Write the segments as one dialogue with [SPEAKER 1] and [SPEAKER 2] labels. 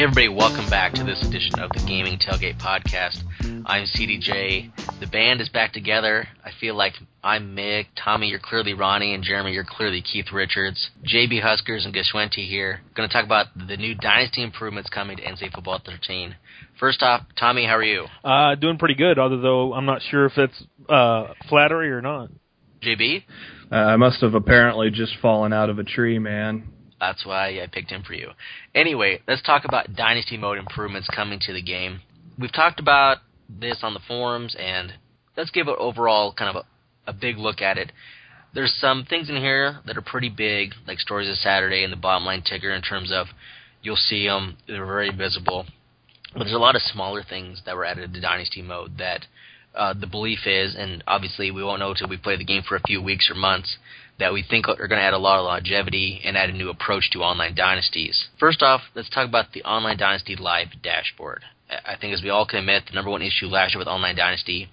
[SPEAKER 1] Hey everybody, welcome back to this edition of the Gaming Tailgate Podcast. I'm CDJ. The band is back together. I feel like I'm Mick, Tommy, you're clearly Ronnie, and Jeremy, you're clearly Keith Richards. JB Huskers and Gashwenti here. Going to talk about the new Dynasty improvements coming to NCAA Football 13. First off, Tommy, how are you?
[SPEAKER 2] Doing pretty good, although I'm not sure if that's flattery or not.
[SPEAKER 1] JB?
[SPEAKER 3] I must have apparently just fallen out of a tree, man.
[SPEAKER 1] That's why I picked him for you. Anyway, let's talk about Dynasty Mode improvements coming to the game. We've talked about this on the forums, and let's give an overall kind of a big look at it. There's some things in here that are pretty big, like Stories of Saturday and the bottom line ticker in terms of you'll see them, they're very visible. But there's a lot of smaller things that were added to Dynasty Mode that the belief is, and obviously we won't know until we play the game for a few weeks or months, that we think are going to add a lot of longevity and add a new approach to online dynasties. First off, let's talk about the Online Dynasty Live dashboard. I think as we all can admit, the number one issue last year with Online Dynasty,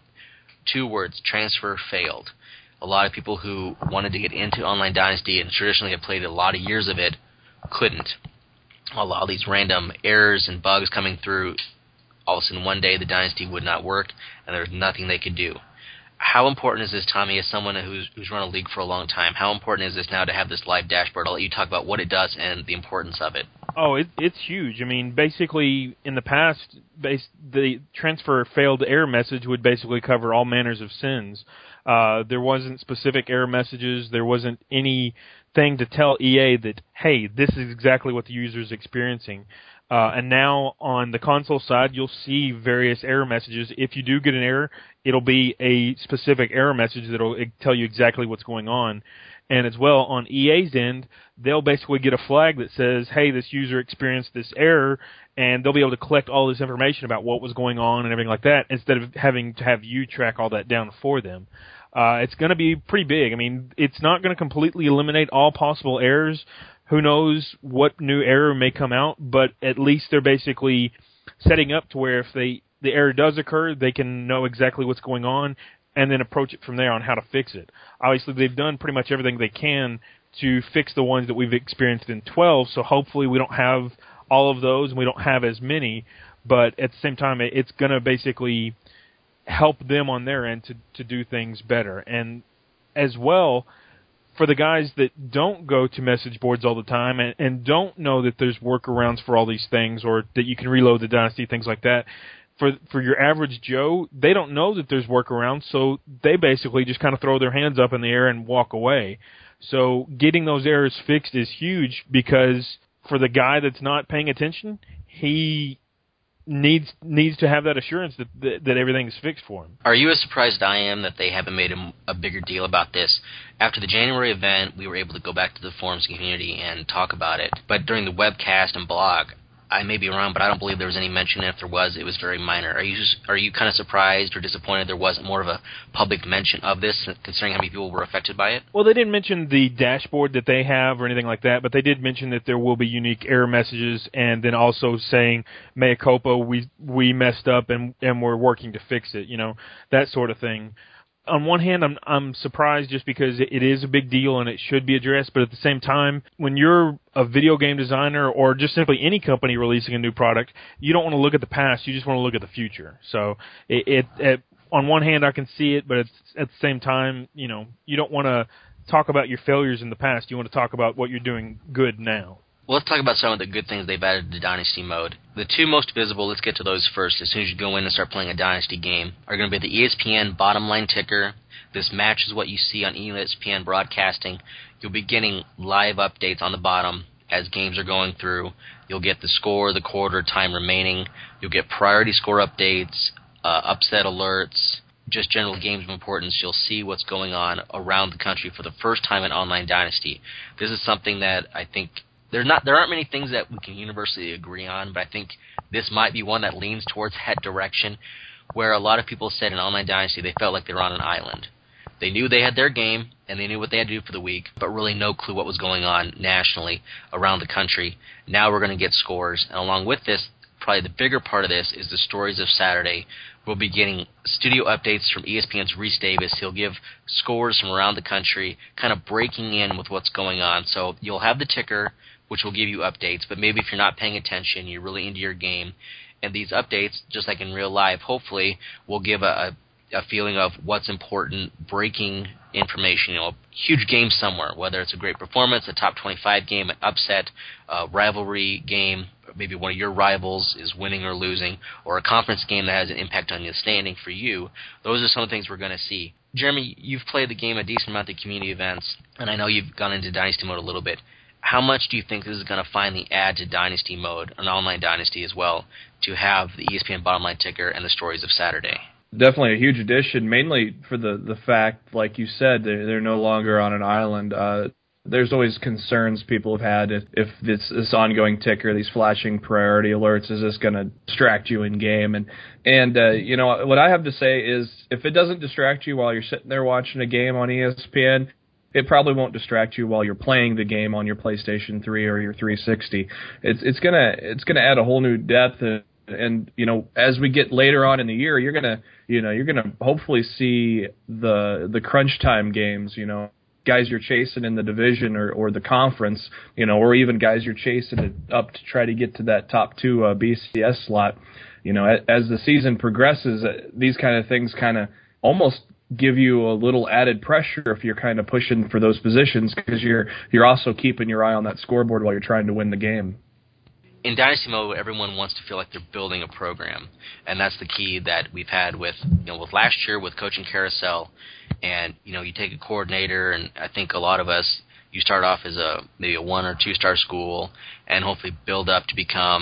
[SPEAKER 1] 2 words, transfer failed. A lot of people who wanted to get into Online Dynasty and traditionally have played a lot of years of it couldn't. A lot of these random errors and bugs coming through, all of a sudden one day the Dynasty would not work and there was nothing they could do. How important is this, Tommy, as someone who's run a league for a long time? How important is this now to have this live dashboard? I'll let you talk about what it does and the importance of it.
[SPEAKER 2] Oh, it's huge. I mean, basically, in the past, the transfer failed error message would basically cover all manners of sins. There wasn't specific error messages. There wasn't anything to tell EA that, hey, this is exactly what the user is experiencing. And now on the console side, you'll see various error messages. If you do get an error, it'll be a specific error message that'll tell you exactly what's going on. And as well, on EA's end, they'll basically get a flag that says, hey, this user experienced this error, and they'll be able to collect all this information about what was going on and everything like that, instead of having to have you track all that down for them. It's going to be pretty big. I mean, it's not going to completely eliminate all possible errors. Who knows what new error may come out, but at least they're basically setting up to where if the error does occur, they can know exactly what's going on and then approach it from there on how to fix it. Obviously, they've done pretty much everything they can to fix the ones that we've experienced in 12, so hopefully we don't have all of those and we don't have as many, but at the same time, it's going to basically help them on their end to do things better. And as well, for the guys that don't go to message boards all the time and don't know that there's workarounds for all these things or that you can reload the Dynasty, things like that, for your average Joe, they don't know that there's workarounds, so they basically just kind of throw their hands up in the air and walk away. So getting those errors fixed is huge because for the guy that's not paying attention, he needs to have that assurance that everything is fixed for him.
[SPEAKER 1] Are you as surprised as I am that they haven't made a bigger deal about this? After the January event, we were able to go back to the forums community and talk about it. But during the webcast and blog, I may be wrong, but I don't believe there was any mention. If there was, it was very minor. Are you kind of surprised or disappointed there wasn't more of a public mention of this, considering how many people were affected by it?
[SPEAKER 2] Well, they didn't mention the dashboard that they have or anything like that, but they did mention that there will be unique error messages, and then also saying, mea culpa, we messed up and we're working to fix it, that sort of thing. On one hand, I'm surprised just because it is a big deal and it should be addressed, but at the same time, when you're a video game designer or just simply any company releasing a new product, you don't want to look at the past, you just want to look at the future. So on one hand, I can see it, but at the same time, you don't want to talk about your failures in the past. You want to talk about what you're doing good now.
[SPEAKER 1] Well, let's talk about some of the good things they've added to Dynasty Mode. The 2 most visible, let's get to those first, as soon as you go in and start playing a Dynasty game, are going to be the ESPN bottom line ticker. This matches what you see on ESPN broadcasting. You'll be getting live updates on the bottom as games are going through. You'll get the score, the quarter, time remaining. You'll get priority score updates, upset alerts, just general games of importance. You'll see what's going on around the country for the first time in Online Dynasty. This is something that I think there aren't many things that we can universally agree on, but I think this might be one that leans towards that direction, where a lot of people said in Online Dynasty they felt like they were on an island. They knew they had their game, and they knew what they had to do for the week, but really no clue what was going on nationally around the country. Now we're going to get scores, and along with this, probably the bigger part of this is the Stories of Saturday. We'll be getting studio updates from ESPN's Reese Davis. He'll give scores from around the country, kind of breaking in with what's going on. So you'll have the ticker, which will give you updates. But maybe if you're not paying attention, you're really into your game, and these updates, just like in real life, hopefully will give a feeling of what's important, breaking information, a huge game somewhere, whether it's a great performance, a top 25 game, an upset, a rivalry game, maybe one of your rivals is winning or losing, or a conference game that has an impact on the standing for you. Those are some of the things we're going to see. Jeremy, you've played the game a decent amount at community events, and I know you've gone into Dynasty mode a little bit. How much do you think this is going to finally add to Dynasty mode, an online Dynasty as well, to have the ESPN Bottom Line Ticker and the stories of Saturday?
[SPEAKER 3] Definitely a huge addition, mainly for the fact, like you said, they're no longer on an island. There's always concerns people have had if this ongoing ticker, these flashing priority alerts, is this going to distract you in game? And what I have to say is, if it doesn't distract you while you're sitting there watching a game on ESPN, it probably won't distract you while you're playing the game on your PlayStation 3 or your 360. It's gonna add a whole new depth. And as we get later on in the year, you're gonna hopefully see the crunch time games. Guys you're chasing in the division or the conference, or even guys you're chasing it up to try to get to that top 2 BCS slot. As the season progresses, these kind of things kind of almost give you a little added pressure if you're kind of pushing for those positions, because you're also keeping your eye on that scoreboard while you're trying to win the game.
[SPEAKER 1] In Dynasty mode, everyone wants to feel like they're building a program, and that's the key that we've had with last year with Coaching Carousel. And you take a coordinator, and I think a lot of us, you start off as maybe a 1 or 2 star school, and hopefully build up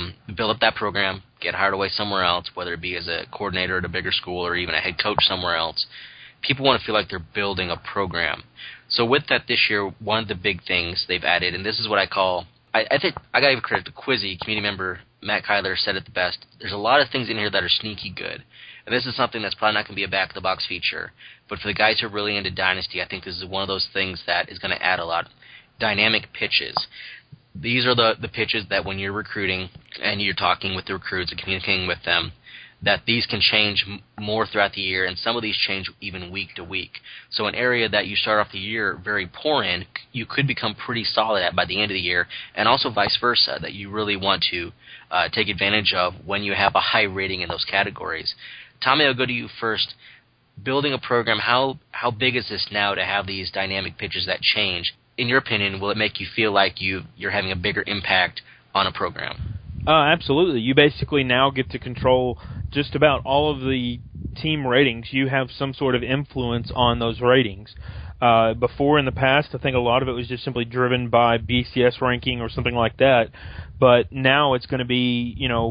[SPEAKER 1] that program, get hired away somewhere else, whether it be as a coordinator at a bigger school or even a head coach somewhere else. People want to feel like they're building a program. So with that this year, one of the big things they've added, and this is what I call, I think I got to give credit to Quizzy, community member Matt Kyler said it the best. There's a lot of things in here that are sneaky good. And this is something that's probably not going to be a back-of-the-box feature. But for the guys who are really into Dynasty, I think this is one of those things that is going to add a lot. Dynamic pitches. These are the pitches that when you're recruiting and you're talking with the recruits and communicating with them, that these can change more throughout the year, and some of these change even week to week. So an area that you start off the year very poor in, you could become pretty solid at by the end of the year, and also vice versa, that you really want to take advantage of when you have a high rating in those categories. Tommy, I'll go to you first. Building a program, how big is this now to have these dynamic pitches that change? In your opinion, will it make you feel like you're having a bigger impact on a program?
[SPEAKER 2] Absolutely. You basically now get to control just about all of the team ratings. You have some sort of influence on those ratings. Before in the past, I think a lot of it was just simply driven by BCS ranking or something like that. But now it's going to be,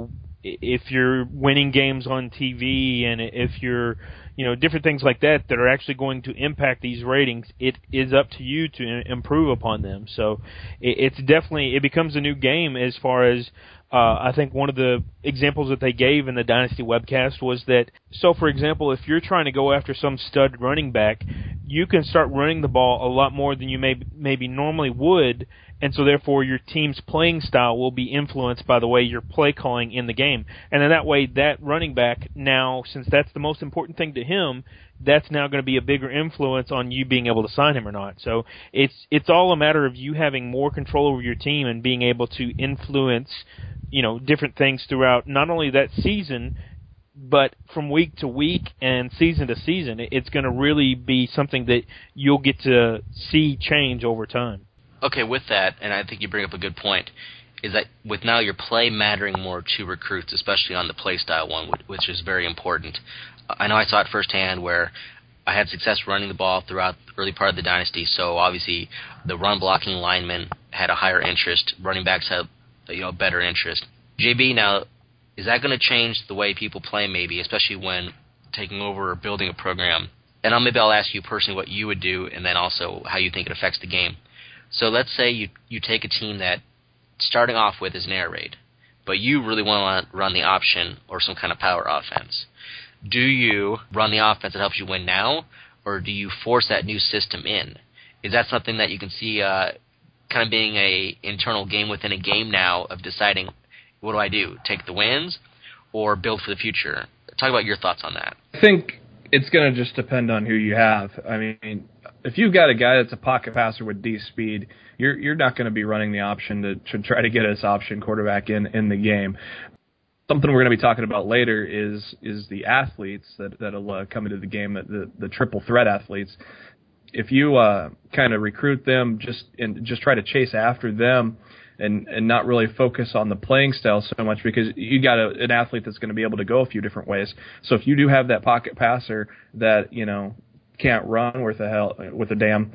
[SPEAKER 2] if you're winning games on TV and if you're, different things like that are actually going to impact these ratings, it is up to you to improve upon them. So it becomes a new game as far as, I think one of the examples that they gave in the Dynasty webcast was that, so for example, if you're trying to go after some stud running back, you can start running the ball a lot more than you maybe normally would, and so therefore your team's playing style will be influenced by the way you're play calling in the game. And then that way, that running back now, since that's the most important thing to him, that's now going to be a bigger influence on you being able to sign him or not. So it's all a matter of you having more control over your team and being able to influence, different things throughout not only that season, but from week to week and season to season. It's going to really be something that you'll get to see change over time.
[SPEAKER 1] Okay, with that, and I think you bring up a good point, is that with now your play mattering more to recruits, especially on the play style one, which is very important. I know I saw it firsthand where I had success running the ball throughout the early part of the dynasty, so obviously the run-blocking linemen had a higher interest. Running backs had better interest. JB, now, is that going to change the way people play maybe, especially when taking over or building a program? And maybe I'll ask you personally what you would do and then also how you think it affects the game. So let's say you take a team that starting off with is an air raid, but you really want to run the option or some kind of power offense. Do you run the offense that helps you win now, or do you force that new system in? Is that something that you can see kind of being a internal game within a game now of deciding, what do I do, take the wins or build for the future? Talk about your thoughts on that.
[SPEAKER 3] I think It's going to just depend on who you have. I mean, if you've got a guy that's a pocket passer with D speed, you're not going to be running the option to try to get his option quarterback in the game. Something we're going to be talking about later is the athletes that'll come into the game, the triple threat athletes. If you kind of recruit them just try to chase after them and not really focus on the playing style so much, because you got an athlete that's going to be able to go a few different ways. So if you do have that pocket passer that can't run worth a damn,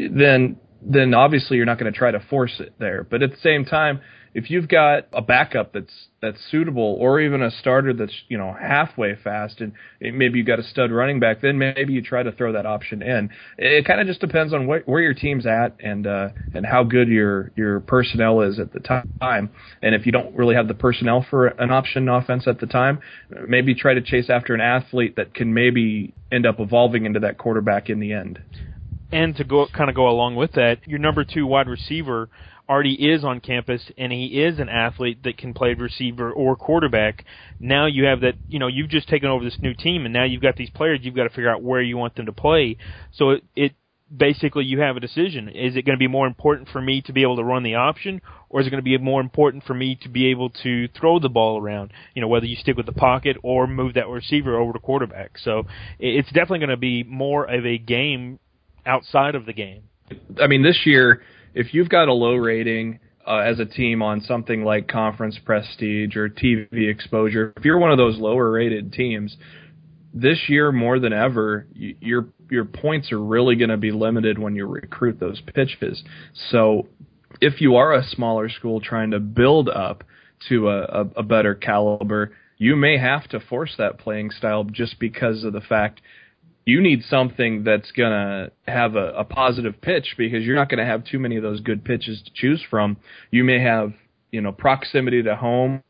[SPEAKER 3] then obviously you're not going to try to force it there. But at the same time, if you've got a backup that's suitable, or even a starter that's halfway fast, and maybe you've got a stud running back, then maybe you try to throw that option in. It kind of just depends on where your team's at and how good your personnel is at the time. And if you don't really have the personnel for an option offense at the time, maybe try to chase after an athlete that can maybe end up evolving into that quarterback in the end.
[SPEAKER 2] And to go along with that, your number 2 wide receiver already is on campus, and he is an athlete that can play receiver or quarterback. Now you have that, you've just taken over this new team, and now you've got these players. You've got to figure out where you want them to play. So it basically, you have a decision. Is it going to be more important for me to be able to run the option, or is it going to be more important for me to be able to throw the ball around, whether you stick with the pocket or move that receiver over to quarterback? So it's definitely going to be more of a game outside of the game.
[SPEAKER 3] I mean, this year, if you've got a low rating as a team on something like conference prestige or TV exposure, if you're one of those lower rated teams, this year more than ever, your points are really going to be limited when you recruit those pitches. So if you are a smaller school trying to build up to a better caliber, you may have to force that playing style just because of the fact you need something that's going to have a positive pitch, because you're not going to have too many of those good pitches to choose from. You may have, proximity to home,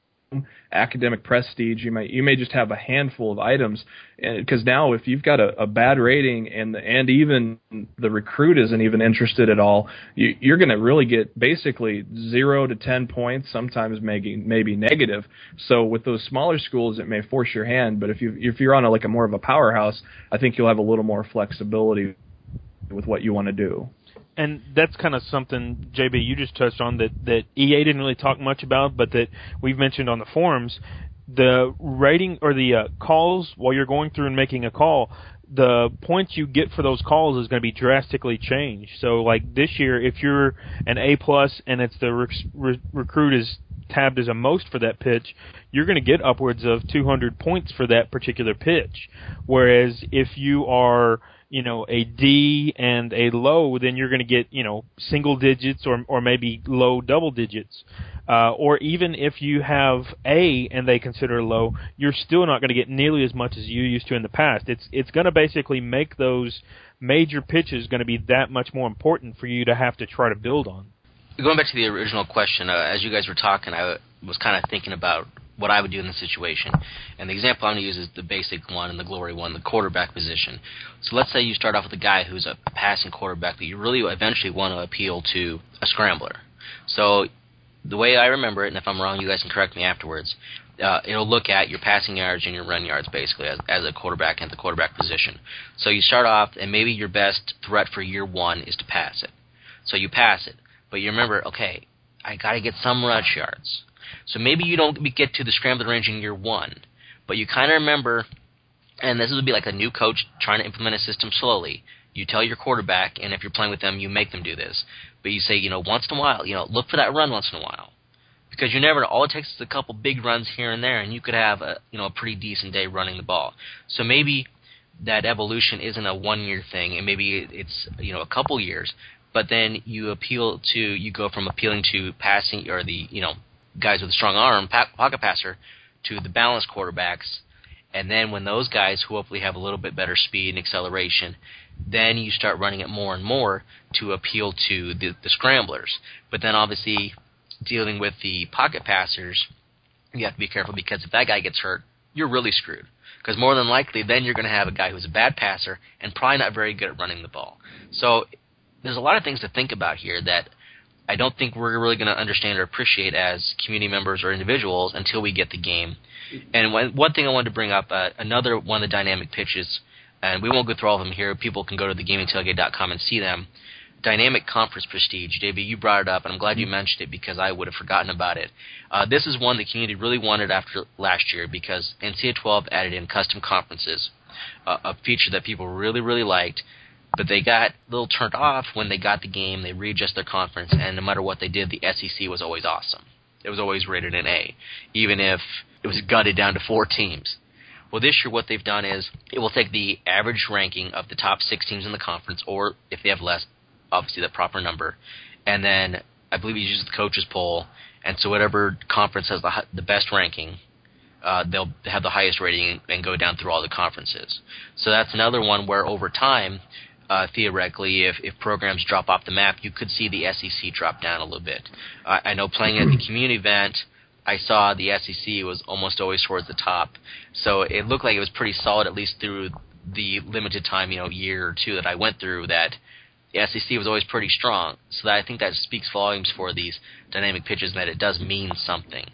[SPEAKER 3] academic prestige. You may just have a handful of items, because now if you've got a bad rating and even the recruit isn't even interested at all, you're going to really get basically 0 to 10 points, sometimes maybe negative. So with those smaller schools, it may force your hand, but if you're on a more of a powerhouse, I think you'll have a little more flexibility with what you want to do.
[SPEAKER 2] And that's kind of something, JB, you just touched on that EA didn't really talk much about, but that we've mentioned on the forums. The rating or the calls, while you're going through and making a call, the points you get for those calls is going to be drastically changed. So, like this year, if you're an A+ and it's the recruit is tabbed as a most for that pitch, you're going to get upwards of 200 points for that particular pitch. Whereas if you are a D and a low, then you're going to get, single digits or maybe low double digits. Or even if you have A and they consider low, you're still not going to get nearly as much as you used to in the past. It's going to basically make those major pitches going to be that much more important for you to have to try to build on.
[SPEAKER 1] Going back to the original question, as you guys were talking, I was kind of thinking about what I would do in this situation. And the example I'm going to use is the basic one and the glory one, the quarterback position. So let's say you start off with a guy who's a passing quarterback, but you really eventually want to appeal to a scrambler. So the way I remember it, and if I'm wrong, you guys can correct me afterwards, it'll look at your passing yards and your run yards, basically, as a quarterback and the quarterback position. So you start off, and maybe your best threat for year one is to pass it. So you pass it, but you remember, okay, I got to get some rush yards. So maybe you don't get to the scrambler range in year one, but you kind of remember, and this would be like a new coach trying to implement a system slowly. You tell your quarterback, and if you're playing with them, you make them do this. But you say, once in a while, look for that run once in a while. Because you never know. All it takes is a couple big runs here and there, and you could have a pretty decent day running the ball. So maybe that evolution isn't a one-year thing, and maybe it's a couple years. But then you go from appealing to passing, or the guys with a strong arm, pocket passer, to the balanced quarterbacks. And then when those guys who hopefully have a little bit better speed and acceleration, then you start running it more and more to appeal to the scramblers. But then obviously dealing with the pocket passers, you have to be careful, because if that guy gets hurt, you're really screwed. Because more than likely, then you're going to have a guy who's a bad passer and probably not very good at running the ball. So there's a lot of things to think about here that I don't think we're really going to understand or appreciate as community members or individuals until we get the game. And one thing I wanted to bring up, another one of the dynamic pitches, and we won't go through all of them here. People can go to thegamingtailgate.com and see them. Dynamic conference prestige. JB, you brought it up, and I'm glad you mentioned it because I would have forgotten about it. This is one the community really wanted after last year because NCAA 12 added in custom conferences, a feature that people really, really liked. But they got a little turned off when they got the game. They readjusted their conference, and no matter what they did, the SEC was always awesome. It was always rated an A, even if it was gutted down to 4 teams. Well, this year what they've done is it will take the average ranking of the top 6 teams in the conference, or if they have less, obviously the proper number, and then I believe it uses the coaches poll, and so whatever conference has the best ranking, they'll have the highest rating and go down through all the conferences. So that's another one where over time, theoretically, if programs drop off the map, you could see the SEC drop down a little bit. I know playing at the community event, I saw the SEC was almost always towards the top. So it looked like it was pretty solid, at least through the limited time, year or two that I went through, that the SEC was always pretty strong. So I think that speaks volumes for these dynamic pitches, that it does mean something.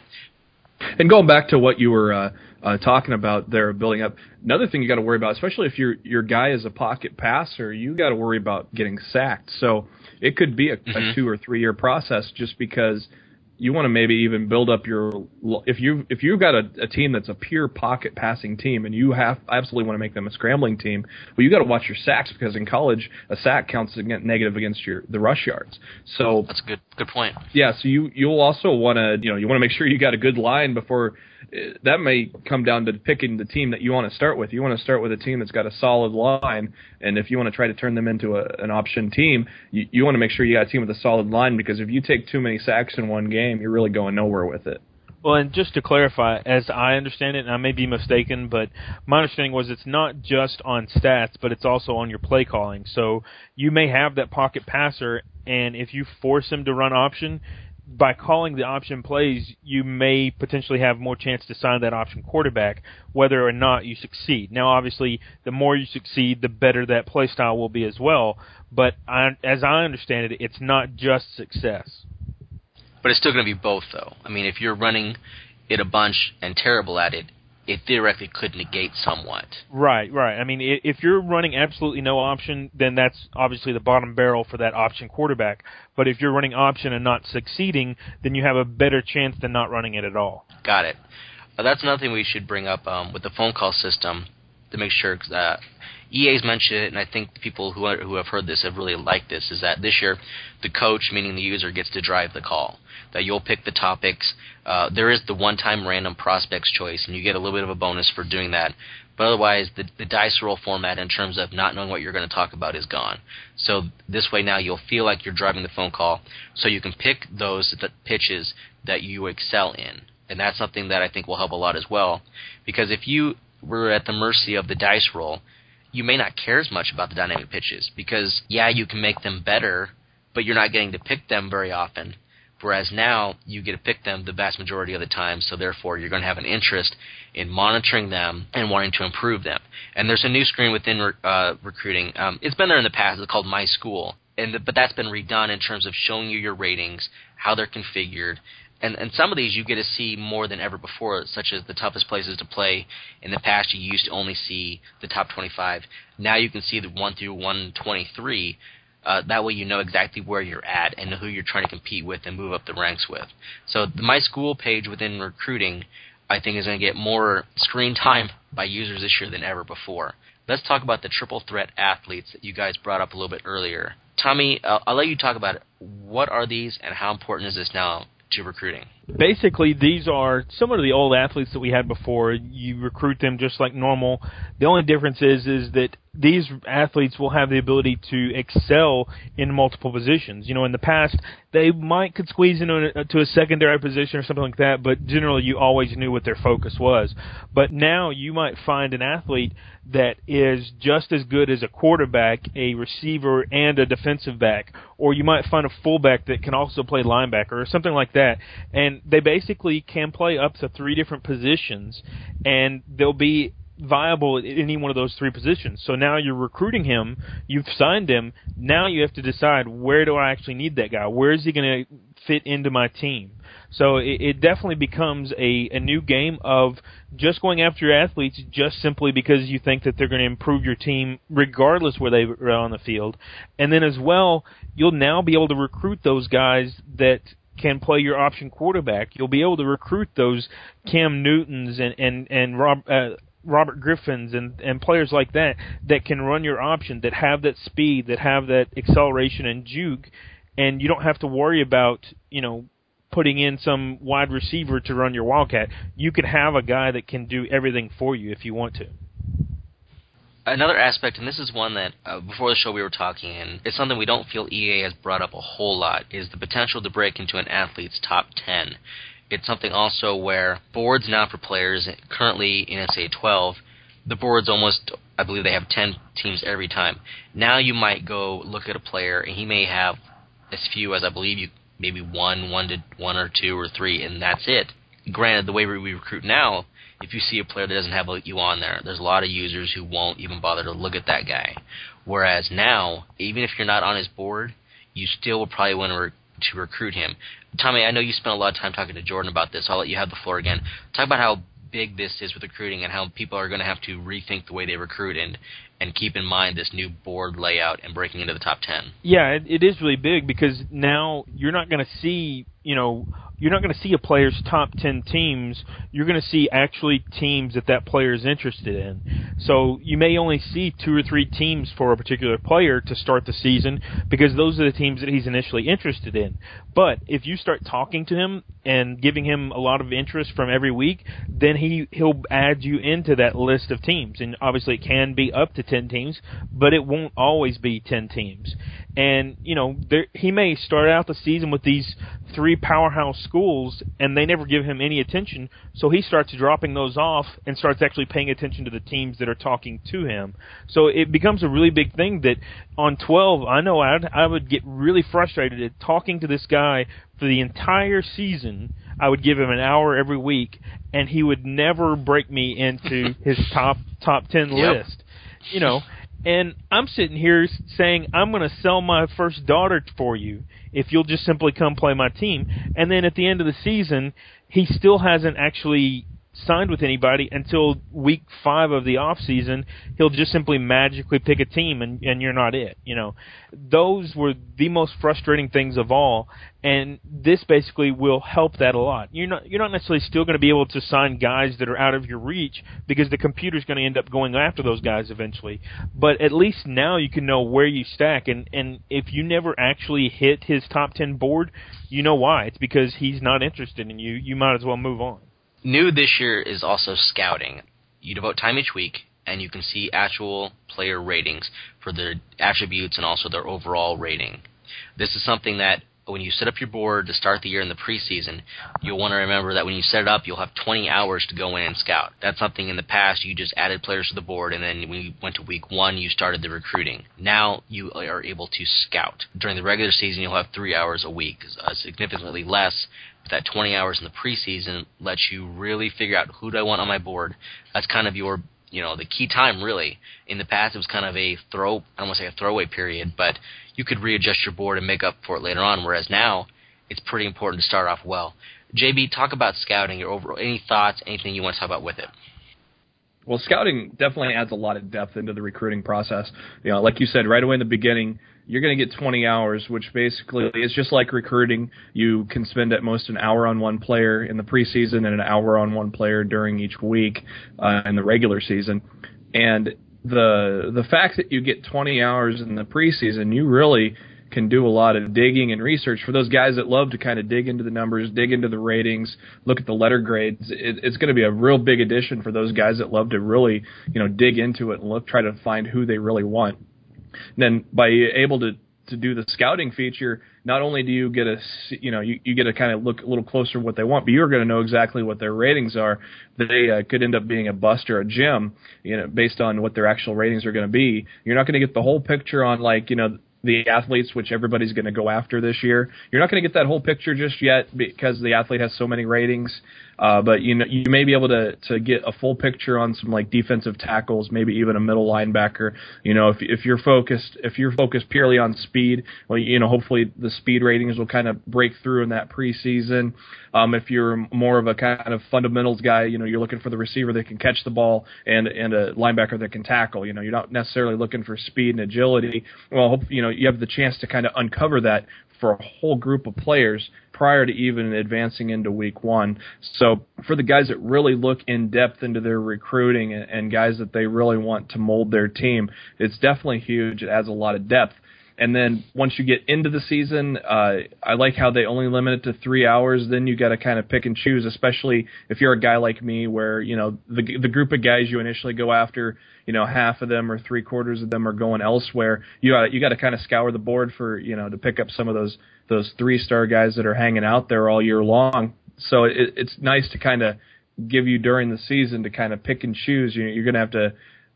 [SPEAKER 3] And going back to what you were talking about there, building up, another thing you got to worry about, especially if your guy is a pocket passer, you got to worry about getting sacked. So it could be a 2 or 3 year process, just because you want to maybe even build up if you've got a team that's a pure pocket passing team and you absolutely want to make them a scrambling team, well, you got to watch your sacks, because in college a sack counts negative against the rush yards. So
[SPEAKER 1] that's a good point.
[SPEAKER 3] Yeah, so you'll also want to you want to make sure you got a good line before. That may come down to picking the team that you want to start with. You want to start with a team that's got a solid line, and if you want to try to turn them into an option team, you want to make sure you got a team with a solid line, because if you take too many sacks in one game, you're really going nowhere with it.
[SPEAKER 2] Well, and just to clarify, as I understand it, and I may be mistaken, but my understanding was it's not just on stats, but it's also on your play calling. So you may have that pocket passer, and if you force him to run option, by calling the option plays, you may potentially have more chance to sign that option quarterback, whether or not you succeed. Now, obviously, the more you succeed, the better that play style will be as well. But as I understand it, it's not just success.
[SPEAKER 1] But it's still going to be both, though. I mean, if you're running it a bunch and terrible at it, it theoretically could negate somewhat.
[SPEAKER 2] Right. I mean, if you're running absolutely no option, then that's obviously the bottom barrel for that option quarterback. But if you're running option and not succeeding, then you have a better chance than not running it at all.
[SPEAKER 1] Got it. That's another thing we should bring up with the phone call system to make sure, because EA's mentioned it, and I think the people who have heard this have really liked this, is that this year the coach, meaning the user, gets to drive the call. That you'll pick the topics. There is the one-time random prospects choice, and you get a little bit of a bonus for doing that. But otherwise, the dice roll format in terms of not knowing what you're going to talk about is gone. So this way now you'll feel like you're driving the phone call, so you can pick those pitches that you excel in. And that's something that I think will help a lot as well. Because if you were at the mercy of the dice roll, you may not care as much about the dynamic pitches. Because, yeah, you can make them better, but you're not getting to pick them very often. Whereas now you get to pick them the vast majority of the time, so therefore you're going to have an interest in monitoring them and wanting to improve them. And there's a new screen within recruiting. It's been there in the past. It's called My School. But that's been redone in terms of showing you your ratings, how they're configured. And some of these you get to see more than ever before, such as the toughest places to play. In the past you used to only see the top 25. Now you can see the 1 through 123. That way you know exactly where you're at and who you're trying to compete with and move up the ranks with. So the My School page within recruiting, I think, is going to get more screen time by users this year than ever before. Let's talk about the triple threat athletes that you guys brought up a little bit earlier. Tommy, I'll let you talk about it. What are these and how important is this now to recruiting?
[SPEAKER 2] Basically, these are similar to the old athletes that we had before. You recruit them just like normal. The only difference is that these athletes will have the ability to excel in multiple positions. In the past, they could squeeze into a secondary position or something like that, but generally you always knew what their focus was. But now you might find an athlete that is just as good as a quarterback, a receiver, and a defensive back. Or you might find a fullback that can also play linebacker or something like that. And they basically can play up to 3 different positions, and they'll be viable at any one of those three positions. So now you're recruiting him, you've signed him, now you have to decide, where do I actually need that guy? Where is he going to fit into my team? So it definitely becomes a new game of just going after your athletes just simply because you think that they're going to improve your team regardless where they are on the field. And then as well, you'll now be able to recruit those guys that can play your option quarterback. You'll be able to recruit those Cam Newtons and Robert Griffins and players like that can run your option, that have that speed, that have that acceleration and juke, and you don't have to worry about, putting in some wide receiver to run your Wildcat. You could have a guy that can do everything for you if you want to.
[SPEAKER 1] Another aspect, and this is one that before the show we were talking, and it's something we don't feel EA has brought up a whole lot, is the potential to break into an athlete's top 10. It's something also where boards now for players, currently in NCAA 12, the boards almost, I believe they have 10 teams every time. Now you might go look at a player, and he may have as few as, I believe, maybe one or two or three, and that's it. Granted, the way we recruit now, if you see a player that doesn't have you on there, there's a lot of users who won't even bother to look at that guy. Whereas now, even if you're not on his board, you still will probably want to recruit him. Tommy, I know you spent a lot of time talking to Jordan about this. I'll let you have the floor again. Talk about how big this is with recruiting and how people are going to have to rethink the way they recruit and keep in mind this new board layout and breaking into the top 10.
[SPEAKER 2] Yeah, it is really big because now you're not going to see, you're not going to see a player's top 10 teams. You're going to see actually teams that player is interested in. So you may only see 2 or 3 teams for a particular player to start the season because those are the teams that he's initially interested in. But if you start talking to him and giving him a lot of interest from every week, then he'll add you into that list of teams. And obviously it can be up to 10 teams, but it won't always be 10 teams. And, he may start out the season with these 3 powerhouse schools, and they never give him any attention, so he starts dropping those off and starts actually paying attention to the teams that are talking to him. So it becomes a really big thing that on 12, I know I would get really frustrated at talking to this guy for the entire season. I would give him an hour every week, and he would never break me into his top 10 list. And I'm sitting here saying, I'm going to sell my first daughter for you if you'll just simply come play my team. And then at the end of the season, he still hasn't actually signed with anybody until week 5 of the off season. He'll just simply magically pick a team, and you're not it. Those were the most frustrating things of all, and this basically will help that a lot. You're not necessarily still going to be able to sign guys that are out of your reach because the computer's going to end up going after those guys eventually. But at least now you can know where you stack, and if you never actually hit his top 10 board, you know why. It's because he's not interested in you. You might as well move on.
[SPEAKER 1] New this year is also scouting. You devote time each week, and you can see actual player ratings for their attributes and also their overall rating. This is something that when you set up your board to start the year in the preseason, you'll want to remember that when you set it up, you'll have 20 hours to go in and scout. That's something in the past, you just added players to the board, and then when you went to week 1, you started the recruiting. Now you are able to scout. During the regular season, you'll have 3 hours a week, significantly less. That 20 hours in the preseason lets you really figure out who do I want on my board. That's kind of your, the key time, really. In the past, it was kind of I don't want to say a throwaway period, but you could readjust your board and make up for it later on, whereas now it's pretty important to start off well. JB, talk about scouting, your overall, any thoughts, anything you want to talk about with it?
[SPEAKER 3] Well, scouting definitely adds a lot of depth into the recruiting process. Like you said, right away in the beginning, you're going to get 20 hours, which basically is just like recruiting. You can spend at most an hour on one player in the preseason and an hour on one player during each week in the regular season. And the fact that you get 20 hours in the preseason, you really can do a lot of digging and research for those guys that love to kind of dig into the numbers, dig into the ratings, look at the letter grades. It's going to be a real big addition for those guys that love to really, dig into it and try to find who they really want. And then by able to do the scouting feature, not only do you get you get to kind of look a little closer at what they want, but you're going to know exactly what their ratings are. They could end up being a bust or a gem, based on what their actual ratings are going to be. You're not going to get the whole picture on the athletes, which everybody's going to go after this year. You're not going to get that whole picture just yet because the athlete has so many ratings. But you may be able to get a full picture on some like defensive tackles, maybe even a middle linebacker. If you're focused purely on speed, well, hopefully the speed ratings will kind of break through in that preseason. If you're more of a kind of fundamentals guy, you're looking for the receiver that can catch the ball and a linebacker that can tackle. You're not necessarily looking for speed and agility. Well, you have the chance to kind of uncover that for a whole group of players prior to even advancing into week one. So for the guys that really look in depth into their recruiting and guys that they really want to mold their team, it's definitely huge. It adds a lot of depth. And then once you get into the season, I like how they only limit it to 3 hours. Then you got to kind of pick and choose, especially if you're a guy like me where, the group of guys you initially go after, half of them or 3/4 of them are going elsewhere. You got to kind of scour the board for, to pick up some of those 3-star guys that are hanging out there all year long. So it's nice to kind of give you during the season to kind of pick and choose. You're going to have to,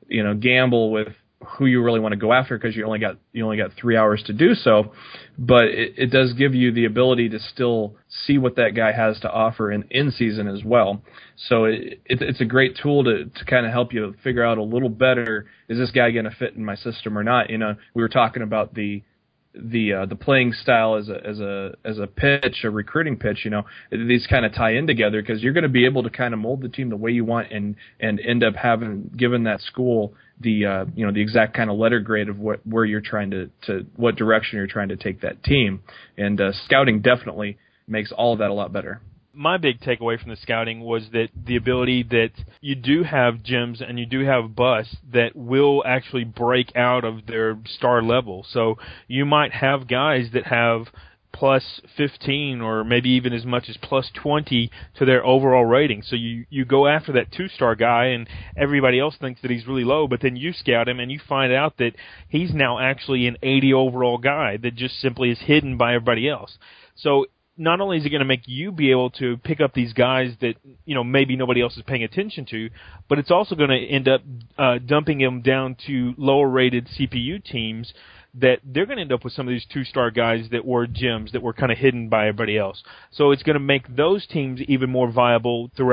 [SPEAKER 3] gamble with who you really want to go after because you only got 3 hours to do so, but it does give you the ability to still see what that guy has to offer in season as well. So it's a great tool to kind of help you figure out a little better, is this guy going to fit in my system or not? We were talking about the playing style as a pitch, a recruiting pitch. These kind of tie in together because you're going to be able to kind of mold the team the way you want and end up having given that school the exact kind of letter grade of where you're trying to what direction you're trying to take that team. And scouting definitely makes all of that a lot better.
[SPEAKER 2] My big takeaway from the scouting was that the ability that you do have gems and you do have busts that will actually break out of their star level. So you might have guys that have plus 15 or maybe even as much as plus 20 to their overall rating. So you go after that 2-star guy and everybody else thinks that he's really low, but then you scout him and you find out that he's now actually an 80 overall guy that just simply is hidden by everybody else. So not only is it going to make you be able to pick up these guys that maybe nobody else is paying attention to, but it's also going to end up dumping them down to lower-rated CPU teams that they're going to end up with some of these 2-star guys that were gems that were kind of hidden by everybody else. So it's going to make those teams even more viable through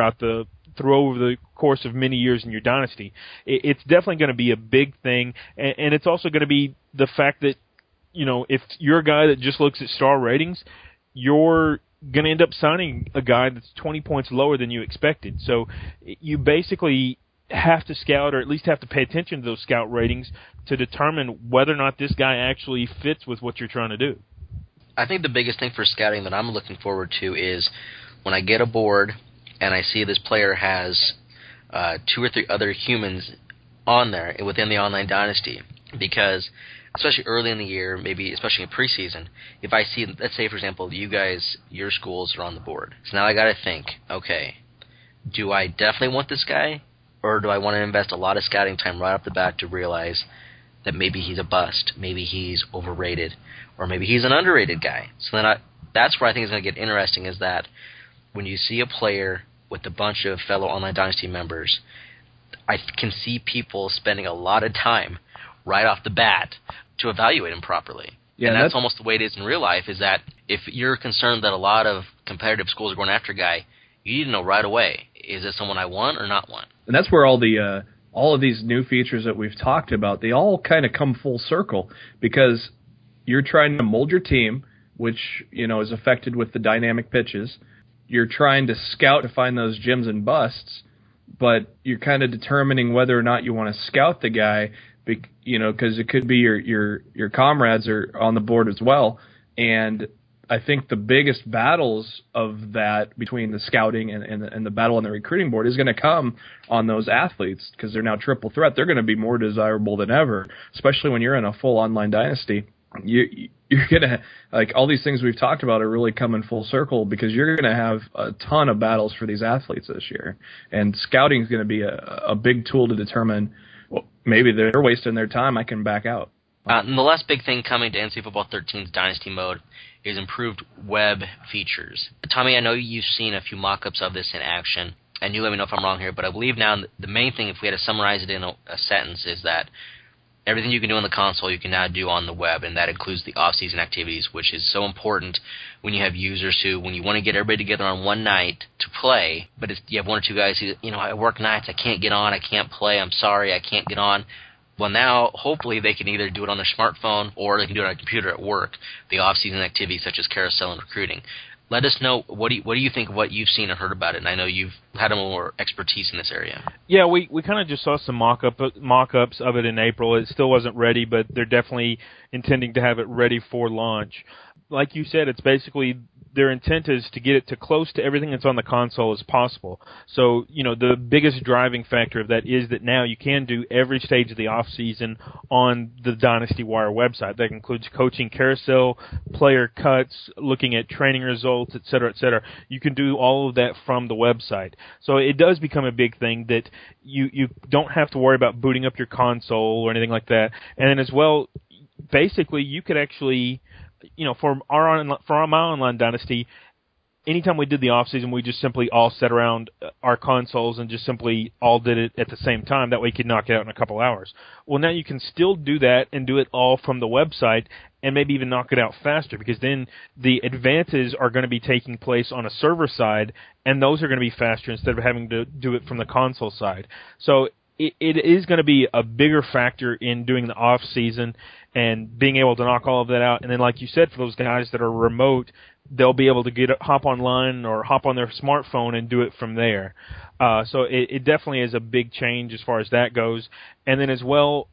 [SPEAKER 2] over the course of many years in your dynasty. It's definitely going to be a big thing, and it's also going to be the fact that if you're a guy that just looks at star ratings, you're going to end up signing a guy that's 20 points lower than you expected. So you basically have to scout, or at least have to pay attention to those scout ratings to determine whether or not this guy actually fits with what you're trying to do.
[SPEAKER 1] I think the biggest thing for scouting that I'm looking forward to is when I get a board and I see this player has 2 or 3 other humans on there within the online dynasty, because especially early in the year, maybe especially in preseason, if I see, let's say, for example, you guys, your schools are on the board. So now I got to think, okay, do I definitely want this guy, or do I want to invest a lot of scouting time right off the bat to realize that maybe he's a bust, maybe he's overrated, or maybe he's an underrated guy? So then that's where I think it's going to get interesting, is that when you see a player with a bunch of fellow Online Dynasty members, I can see people spending a lot of time right off the bat to evaluate him properly. Yeah, and that's almost the way it is in real life, is that if you're concerned that a lot of competitive schools are going after a guy, you need to know right away, is this someone I want or not want?
[SPEAKER 3] And that's where all of these new features that we've talked about, they all kind of come full circle, because you're trying to mold your team, which is affected with the dynamic pitches. You're trying to scout to find those gems and busts, but you're kind of determining whether or not you want to scout the guy, because it could be your comrades are on the board as well. And I think the biggest battles of that between the scouting and the battle on the recruiting board is going to come on those athletes, because they're now triple threat. They're going to be more desirable than ever, especially when you're in a full online dynasty. You're going to, like, all these things we've talked about are really coming full circle, because you're going to have a ton of battles for these athletes this year. And scouting is going to be a big tool to determine, well, maybe they're wasting their time, I can back out.
[SPEAKER 1] And the last big thing coming to NCAA Football 13's Dynasty Mode is improved web features. Tommy, I know you've seen a few mock-ups of this in action, and you let me know if I'm wrong here, but I believe now the main thing, if we had to summarize it in a sentence, is that everything you can do on the console you can now do on the web, and that includes the off-season activities, which is so important when you have users who, when you want to get everybody together on one night to play, but you have one or two guys who, I work nights, I can't get on, I can't play, I'm sorry, I can't get on. Well, now, hopefully, they can either do it on their smartphone or they can do it on a computer at work, the off-season activities such as carousel and recruiting. Let us know, what do you think of what you've seen or heard about it? And I know you've had more expertise in this area.
[SPEAKER 2] Yeah, we kind of just saw some mock-ups of it in April. It still wasn't ready, but they're definitely intending to have it ready for launch. Like you said, it's basically their intent is to get it to close to everything that's on the console as possible. So, the biggest driving factor of that is that now you can do every stage of the off-season on the Dynasty Wire website. That includes coaching carousel, player cuts, looking at training results, et cetera, et cetera. You can do all of that from the website. So it does become a big thing that you don't have to worry about booting up your console or anything like that. And then as well, basically, you could actually... for my online Dynasty, anytime we did the off season, we just simply all sat around our consoles and just simply all did it at the same time. That way, you could knock it out in a couple hours. Well, now you can still do that and do it all from the website, and maybe even knock it out faster, because then the advances are going to be taking place on a server side, and those are going to be faster instead of having to do it from the console side. So it is going to be a bigger factor in doing the off season and being able to knock all of that out. And then, like you said, for those guys that are remote, they'll be able to hop online or hop on their smartphone and do it from there. So it definitely is a big change as far as that goes. And then as well,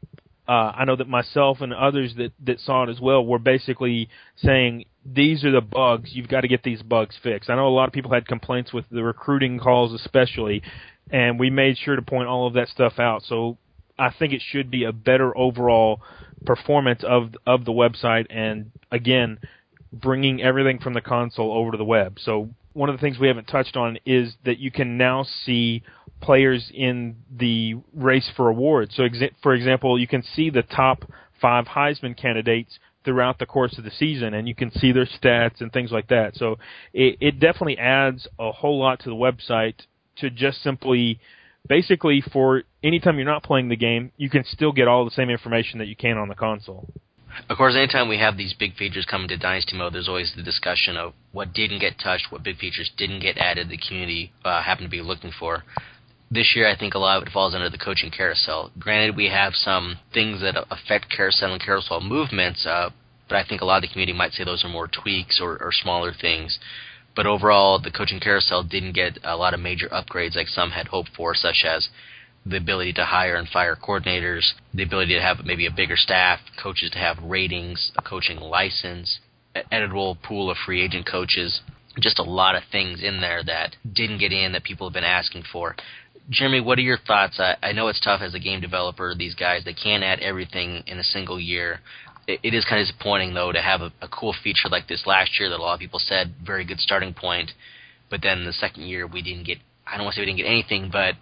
[SPEAKER 2] I know that myself and others that saw it as well were basically saying, these are the bugs. You've got to get these bugs fixed. I know a lot of people had complaints with the recruiting calls especially, and we made sure to point all of that stuff out. So I think it should be a better overall performance of the website, and again, bringing everything from the console over to the web. So one of the things we haven't touched on is that you can now see players in the race for awards. So for example, you can see the top 5 Heisman candidates throughout the course of the season, and you can see their stats and things like that. So it definitely adds a whole lot to the website to just simply, basically, for anytime you're not playing the game, you can still get all the same information that you can on the console.
[SPEAKER 1] Of course, anytime we have these big features coming to Dynasty Mode, there's always the discussion of what didn't get touched, what big features didn't get added the community happened to be looking for. This year, I think a lot of it falls under the coaching carousel. Granted, we have some things that affect carousel and carousel movements, but I think a lot of the community might say those are more tweaks or smaller things. But overall, the coaching carousel didn't get a lot of major upgrades like some had hoped for, such as the ability to hire and fire coordinators, the ability to have maybe a bigger staff, coaches to have ratings, a coaching license, an editable pool of free agent coaches, just a lot of things in there that didn't get in that people have been asking for. Jeremy, what are your thoughts? I know it's tough as a game developer, these guys, they can't add everything in a single year. It is kind of disappointing, though, to have a cool feature like this last year that a lot of people said, very good starting point, but then the second year we didn't get, I don't want to say we didn't get anything, but,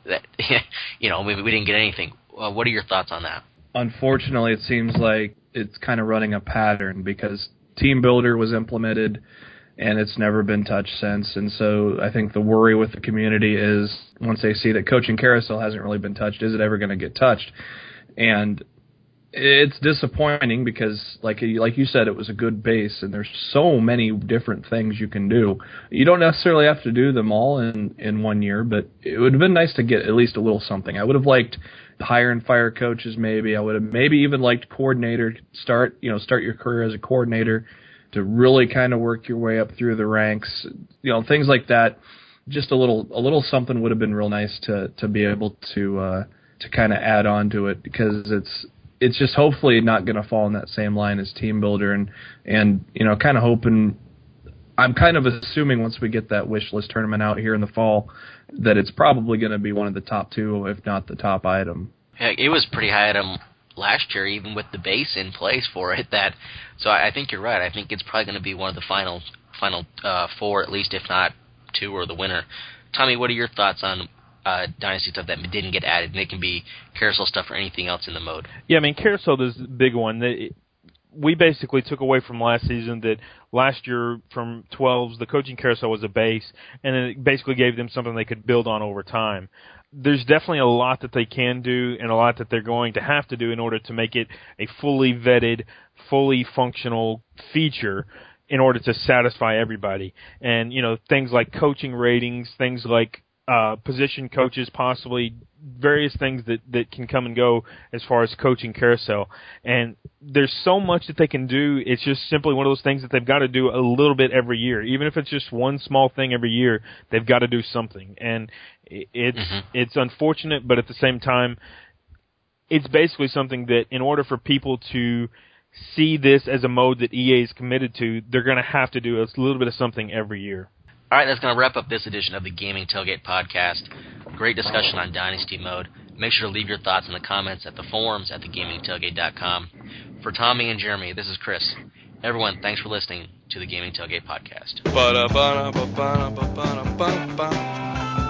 [SPEAKER 1] we didn't get anything. What are your thoughts on that?
[SPEAKER 3] Unfortunately, it seems like it's kind of running a pattern, because Team Builder was implemented and it's never been touched since. And so I think the worry with the community is, once they see that coaching carousel hasn't really been touched, is it ever going to get touched? And it's disappointing because, like you said, it was a good base, and there's so many different things you can do. You don't necessarily have to do them all in 1 year, but it would have been nice to get at least a little something. I would have liked hire and fire coaches, maybe. I would have maybe even liked coordinator, start your career as a coordinator, to really kind of work your way up through the ranks, things like that. Just a little something would have been real nice to be able to kind of add on to it, because it's just hopefully not going to fall in that same line as Team Builder, and kind of hoping, I'm kind of assuming once we get that wish list tournament out here in the fall, that it's probably going to be one of the top 2, if not the top item.
[SPEAKER 1] Heck, it was pretty high item last year, even with the base in place for it. So I think you're right. I think it's probably going to be one of the final 4, at least, if not 2, or the winner. Tommy, what are your thoughts on Dynasty stuff that didn't get added? And it can be carousel stuff or anything else in the mode.
[SPEAKER 2] Yeah, carousel is a big one. We basically took away from last season that last year from 12s, the coaching carousel was a base, and then it basically gave them something they could build on over time. there's definitely a lot that they can do and a lot that they're going to have to do in order to make it a fully vetted, fully functional feature in order to satisfy everybody. And, things like coaching ratings, things like position coaches, possibly various things that can come and go as far as coaching carousel. And there's so much that they can do. It's just simply one of those things that they've got to do a little bit every year. Even if it's just one small thing every year, they've got to do something. And it's unfortunate, but at the same time, it's basically something that in order for people to see this as a mode that EA is committed to, they're going to have to do a little bit of something every year.
[SPEAKER 1] All right, that's going to wrap up this edition of the Gaming Tailgate Podcast. Great discussion on Dynasty Mode. Make sure to leave your thoughts in the comments at the forums at thegamingtailgate.com. For Tommy and Jeremy, this is Chris. Everyone, thanks for listening to the Gaming Tailgate Podcast.